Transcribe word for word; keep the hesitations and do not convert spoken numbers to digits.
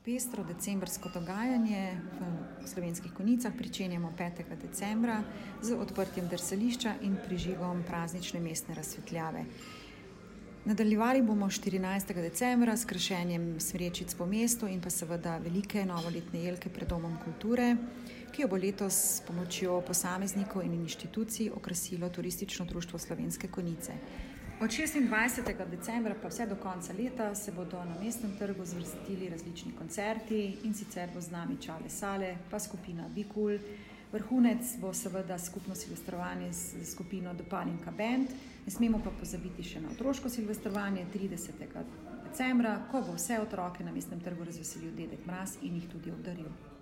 Pestro decembrsko dogajanje v Slovenskih Konjicah pričenjamo petega decembra z odprtjem drsališča in prižigom praznične mestne razsvetljave. Nadaljevali bomo štirinajstega decembra s krašenjem smrečic po mestu in pa seveda velike novoletne jelke pred Domom kulture, ki jo bo letos s pomočjo posameznikov in inštitucij okrasilo Turistično društvo Slovenske Konjice. Od šestindvajsetega decembra pa vse do konca leta se bodo na Mestnem trgu zvrstili različni koncerti, in sicer bo z nami Čale Sale, pa skupina Bikul. Vrhunec bo seveda skupno silvestrovanje s skupino Dopalinka Band. Ne smemo pa pozabiti še na otroško silvestrovanje tridesetega decembra, ko bo vse otroke na Mestnem trgu razveselil Dedek Mraz in jih tudi obdaril.